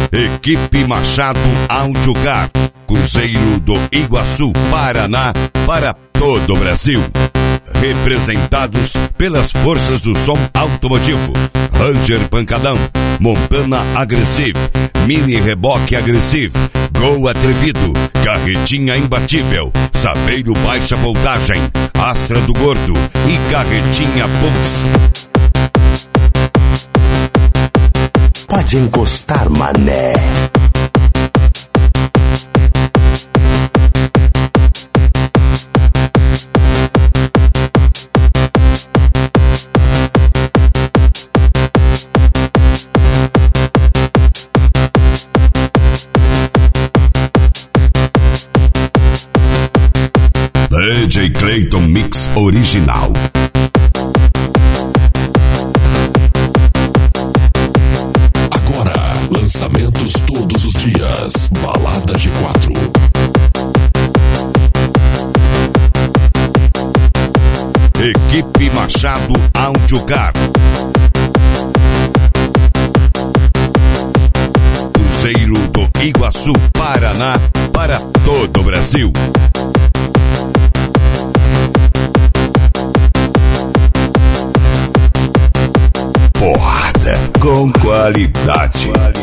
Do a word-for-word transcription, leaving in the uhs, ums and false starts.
Equipe Machado Audiogar, Cruzeiro do Iguaçu, Paraná, para todo o Brasil. Representados pelas forças do som automotivo: Ranger Pancadão, Montana Agressive, Mini Reboque Agressive, Gol Atrevido, Carretinha Imbatível, Saveiro Baixa Voltagem, Astra do Gordo e Carretinha Pulse. Pode encostar, mané. D J Clayton Mix Original. Agora, lançamentos todos os dias. Balada G quatro. Equipe Machado Audiogar, Cruzeiro do Iguaçu, Paraná, para todo o Brasil. Porrada com qualidade.